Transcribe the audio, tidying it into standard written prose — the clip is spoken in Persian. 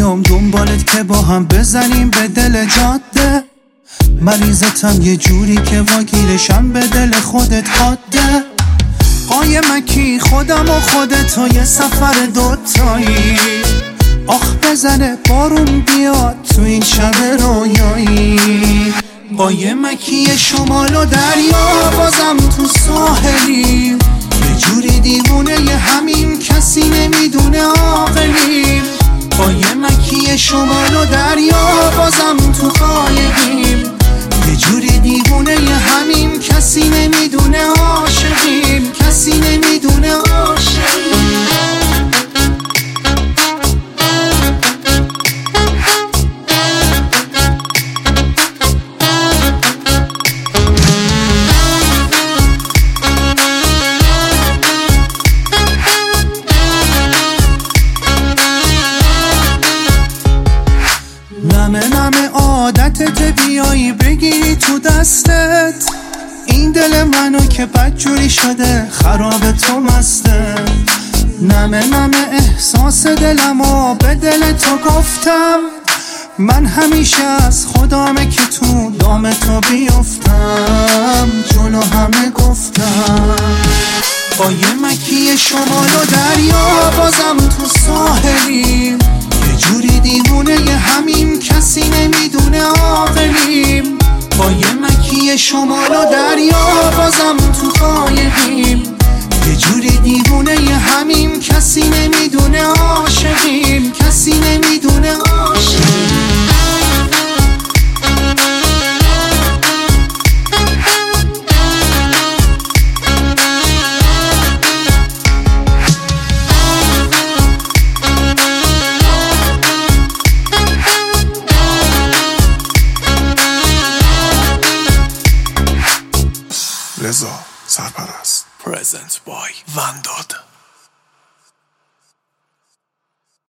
میام دنبالت که با هم بزنیم به دل جاده. مریضتم یه جوری که واگیرشم به دل خودت حاده. قایمکی خودم و خودت و یه سفر دوتایی. آخ بزنه بارون بیاد تو این شب رویایی. قایمکی شمال و دریا بازم تو ساحلیم. یه جوری دیوونه یه همین کسی نمیدونه عاقلیم. قایمکی شمال و دریا بازم تو قایقیم. یه جوری دیوونه یه همین کسی نمیدونه عاشقیم. کسی نمیدونه عاشقیم. نمه عادتت بیایی بگیری تو دستت. این دل منو که بدجوری شده خراب تو مسته. نمه احساس دلمو به دل تو گفتم. من همیشه از خدامه که تو دام تو بیفتم. جلو همه گفتم. قایمکی شمال و دریا بازم تو ساحلیم. یه جوری دیوونه یه همین کسی نمیدونه عاقلیم. قایمکی شمال و دریا بازم تو قایقیم. یه جوری دیوونه یه همین کسی نمیدونه عاشقیم. کسی نمیدونه عاشقیم. رضا سرپرست. Presents by Vandod.